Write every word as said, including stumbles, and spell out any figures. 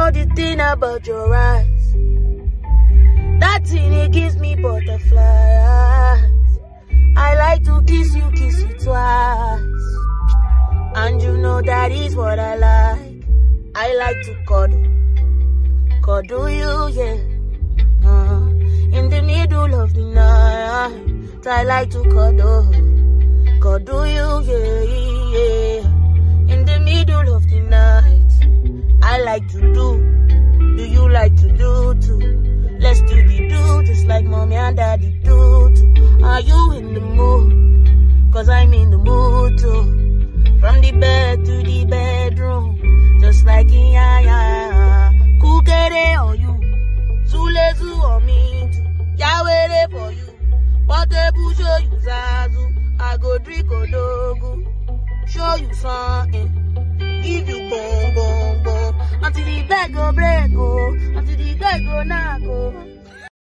know the thing about your eyes. That thing, it gives me butterflies. I like to kiss you, kiss you twice. And you know that is what I like. I like to cuddle, cuddle you, yeah. Uh, in the middle of the night, I like to cuddle, cuddle you, yeah, yeah. In the middle of the night, I like to do. Do you like to do too? Let's do the do, just like mommy and daddy do too. Are you in the mood? Cause I'm in the mood too. From the bed to the bedroom, just like in ya ya. Kukere on you, Zulezu on me too. Yahweh for you, Portable show you Zazu. I go drink Odogu, show you something, give you boom boom boom until the bed go break oh.